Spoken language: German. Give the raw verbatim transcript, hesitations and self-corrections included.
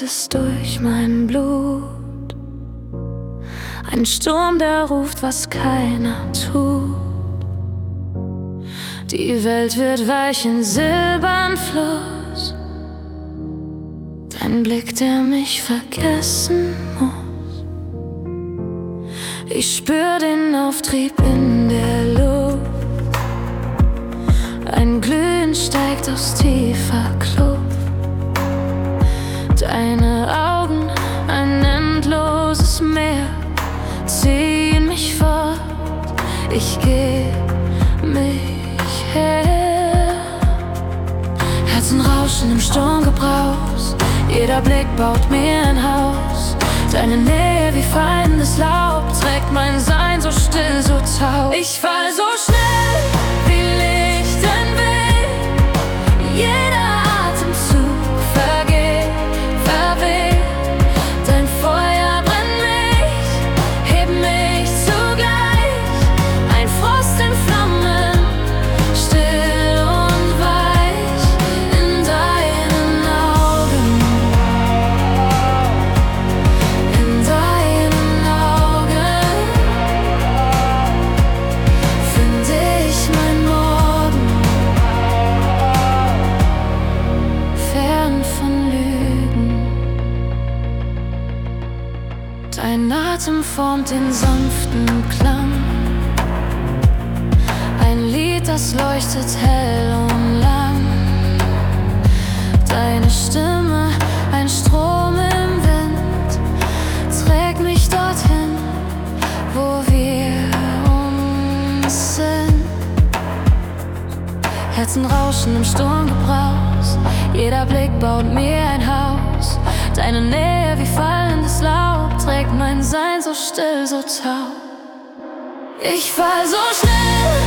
fließt es durch mein Blut. Ein Sturm, der ruft, was keiner tut. Die Welt wird weich in silbernen Fluss. Dein Blick, der mich vergessen muss. Ich spür den Auftrieb in der Luft. Ein Glühen steigt aus tiefer Kluft. Deine Augen, ein endloses Meer, ziehen mich fort. Ich geh mich her. Herzen rauschen im Sturmgebraus. Jeder Blick baut mir ein Haus. Deine Nähe wie fallendes Laub trägt mein Sein so still, so taub. Ich fall so schnell wie Licht in Weg. Jeder Atemzug vergeht, verweht. Dein Feuer brennt mich, hebt mich zugleich. Ein Frost in Flammen, still und weich. In deinen Augen, in deinen Augen finde ich mein Morgen. Fern von Lügen. Dein Atem formt den sanften Klang. Ein Lied, das leuchtet hell und lang. Deine Stimme, ein Strom im Wind, trägt mich dorthin, wo wir uns sind. Herzen rauschen im Sturmgebraus. Jeder Blick baut mir ein Haus. Deine Nähe wie fallendes Laub trägt mein Sein so still, so taub. Ich fall so schnell